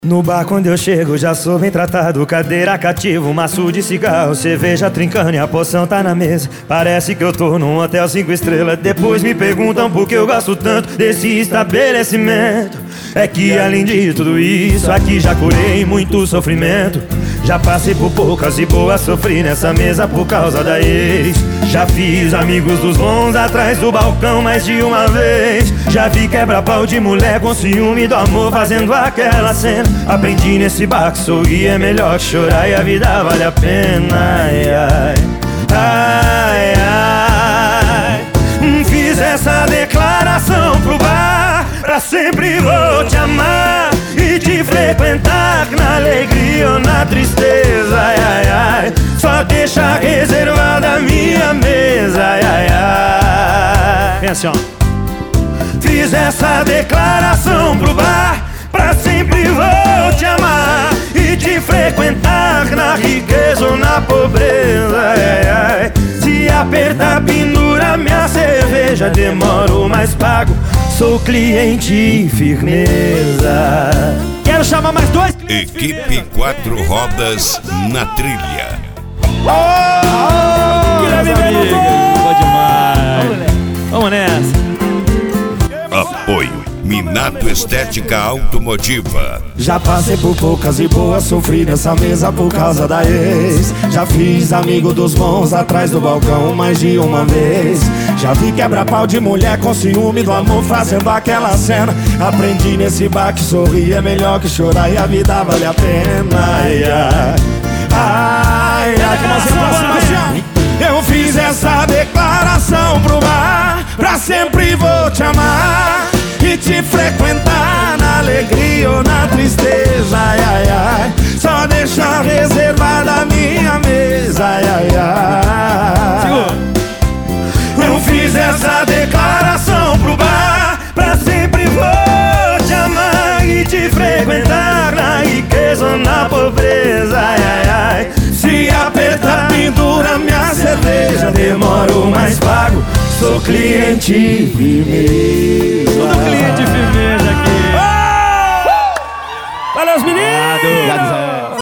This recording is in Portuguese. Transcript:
No bar quando eu chego já sou bem tratado. Cadeira cativa, maço de cigarro, cerveja trincando e a poção tá na mesa. Parece que eu tô num hotel 5 estrelas. Depois me perguntam por que eu gosto tanto desse estabelecimento. É que além de tudo isso, aqui já curei muito sofrimento. Já passei por poucas e boas, sofri nessa mesa por causa da ex. Já fiz amigos dos bons atrás do balcão mais de uma vez. Já vi quebra-pau de mulher com ciúme do amor fazendo aquela cena. Aprendi nesse bar que sorrir é melhor que chorar e a vida vale a pena. Ai, ai, ai, ai. Fiz essa declaração pro bar: pra sempre vou te amar e te frequentar, na alegria ou na tristeza. Ai, ai, ai, só deixa reservada a minha mesa. Ai, ai, ai. Vem assim, ó. Fiz essa declaração pro bar: pra sempre vou te amar e te frequentar, na riqueza ou na pobreza. Ai, ai, ai. Se apertar, pendura minha cerveja, demoro mas pago, sou cliente firmeza. Quero chamar mais dois. Equipe 4 Rodas na trilha. Boa demais. Vamos nessa. Apoio Minato Estética Automotiva. Já passei por poucas e boas, sofri nessa mesa por causa da ex. Já fiz amigo dos bons atrás do balcão mais de uma vez. Já vi quebra-pau de mulher com ciúme do amor fazendo aquela cena. Aprendi nesse bar que sorrir é melhor que chorar e a vida vale a pena. Ai, ai, ai, ai. Eu fiz essa declaração pro bar: pra sempre vou te amar e te frequentar, na alegria ou na tristeza. Ai, ai, ai, só deixar reservada a minha mesa. Ai, ai, ai. Eu fiz essa declaração pro bar: pra sempre vou te amar e te frequentar, na riqueza ou na pobreza. Ai, ai, ai. Se apertar, pendura minha cerveja, demoro mas pago, sou cliente firmeza. Tudo cliente firmeza aqui. Valeu, os meninos!